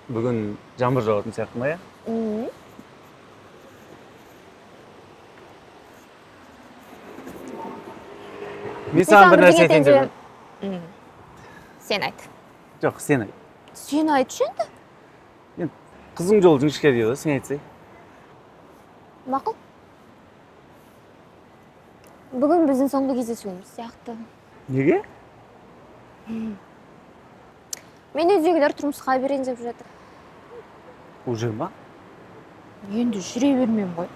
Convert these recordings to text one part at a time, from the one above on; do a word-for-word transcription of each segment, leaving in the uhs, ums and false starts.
Бүгін жаңбыр жауатын сияқты ма, я? Мен Мен саған бір нәрсе айтайын деп. Сен айт. Жоқ, сен айт. Сен айтшы енді. Мен қызың жолы жіңішке дейді, сен айтсай. Мақұл. Бүгін біздің соңғы кездесуіміз сияқты. Неге? Мен өзгелер тұрмысқа берейін деп жатыр. Уже ма? Енді жүре бермем ғой.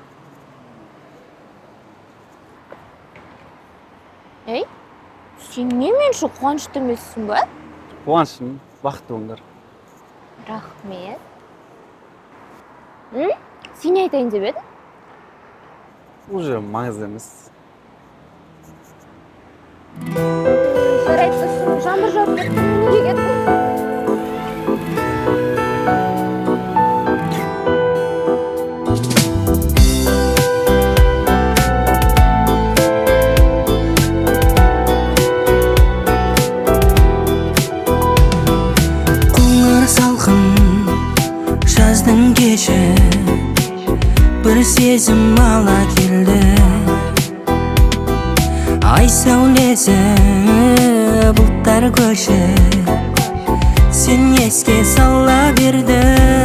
Ей, сен не менші қуанышты емессің ба? Қуанышым, бақытты болыңдар. Рахмет. Сен айтайын деп едің? Уже маңызды емес. Жарайды, жаңбыр жауып кетті, неге кеттің? Bir сезім ала келді, ай сәулесі бұлттар көші, сен еске сала берді.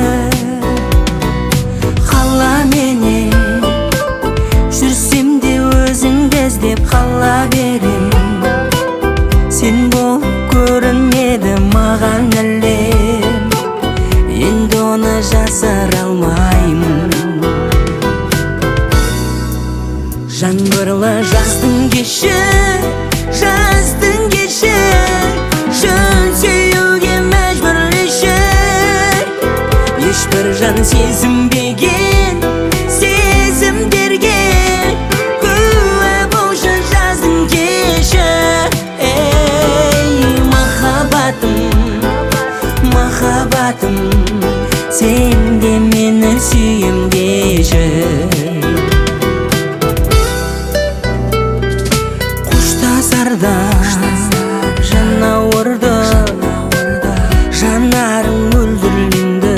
Қала менен жүрсем де өзіңді іздеп қала берем, сен болып көрінеді маған әлем, енді оны жасыра алмаймын. Жаңбырлы жаздың кеші, жаздың кеші, шын сүюге мәжбүрлеші, ешбір жан сезінбеген сезімдерге куә болшы жаздың кеші. Ей, махаббатым, махаббатым, сен де мені сүйем деші. Жана орды, жанарың мөлдірленді,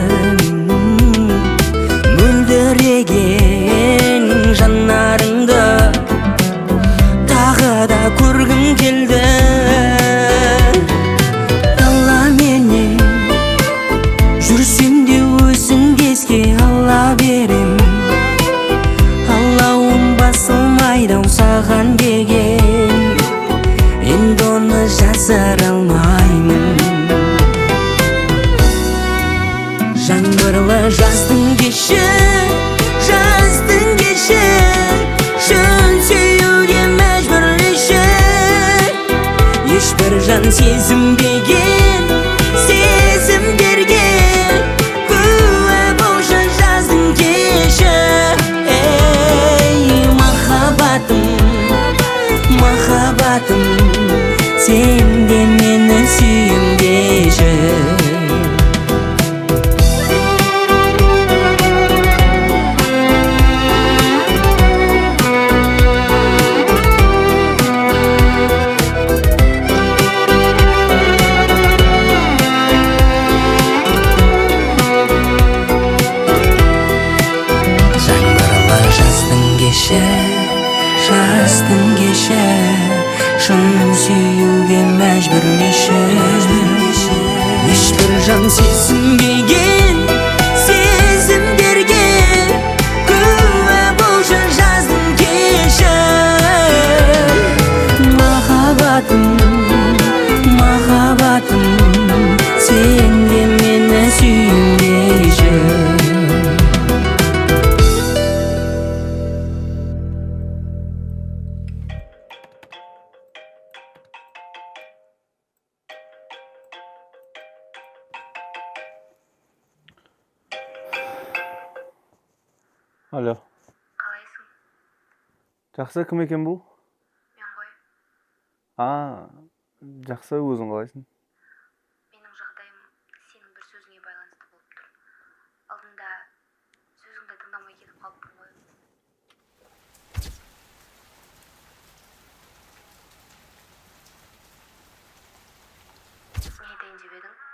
мөлдіреген жанарыңды тағы да көргім келді. Дала менен жүрсем де өзіңді еске ала берем, алауым басылмайды саған деген, енді оны жасыра алмаймын. Жаңбырлы жаздың кеші, жаздың кеші, шын сүюге мәжбүрлеші, ешбір жан сезінбеген сезімдерге куә болшы жаздың кеші. Ей, махаббатым, махаббатым, сен де мені сүйем деші. Жаңбырлы жаздың кеші, жаздың кеші, шын сүюге мәжбүрлеші, ешбір жан сезінбеген сезімдерге куә болшы жаздың кеші. Махаббатым, махаббатым, сен де мені сүйем деші. Алло. Қалайсың? Жақсы, кім екен бұл? Мен ғой. А, жақсы, өзің қалайсың? Менің жағдайым сенің бір сөзіңе байланысты болып тұр. Алдында сөзіңді тыңдамай кетіп қалыппын ғой. Не айтайын деп едің?